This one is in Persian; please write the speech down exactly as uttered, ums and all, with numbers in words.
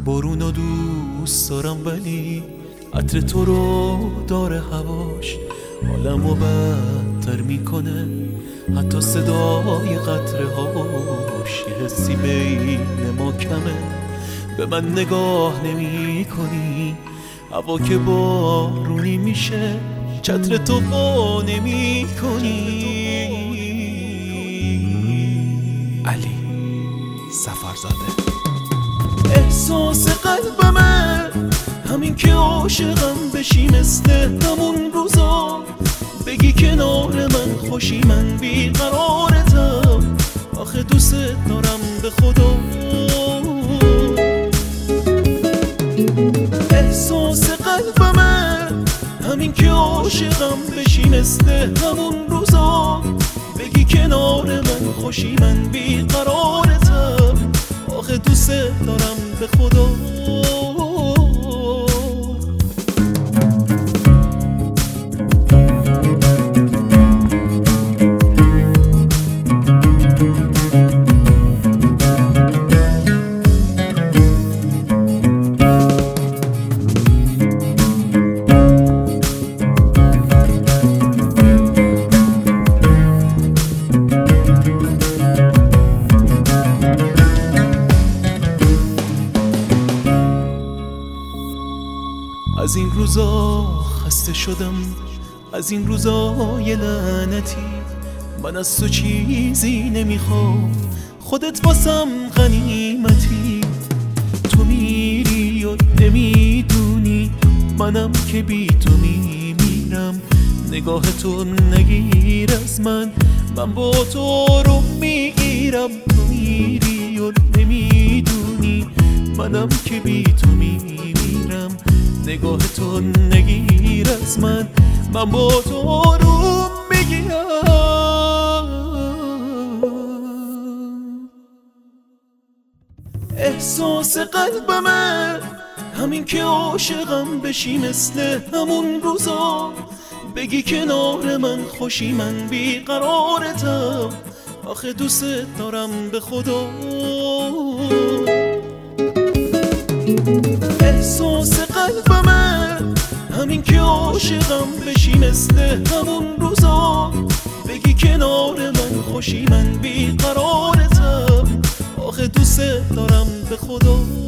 بارونو دوست دارم ولی عطر تو رو داره هواش حالمو بدتر میکنه، حتی صدای قطره هاش یه حسی بین ما کمه. به من نگاه نمی کنی، هوا که بارونی میشه چتر تو با نمی کنی. علی سفرزاده. احساس قلبمه همین که عاشقم بشی، مثل همون روزا بگی کنار من خوشی، من بیقرارتم آخه دوست دارم به خدا. احساس قلبمه همین که عاشقم بشی، مثل همون روزا بگی کنار من خوشی، من بیقرارتم آخه دوست دارم به خدا. از این روزا خسته شدم، از این روزای لعنتی، من از تو چیزی نمیخوام، خودت واسم غنیمتی. تو میری و نمیدونی منم که بی تو میمیرم، نگاه تو نگیر از من، من با تو رو میگیرم. تو میری و نمیدونی منم که بی تو میمیرم، نگاه تو نگیر از من، من با تو رو میگیرم. احساس قلبمه همین که عاشقم بشی، مثل همون روزا بگی کنار من خوشی، من بیقرارتم آخه دوست دارم به خدا. احساس قلبمه همین که عاشقم بشی، مثل همون روزا بگی کنار من خوشی، من بیقرارتم آخه دوست دارم به خدا.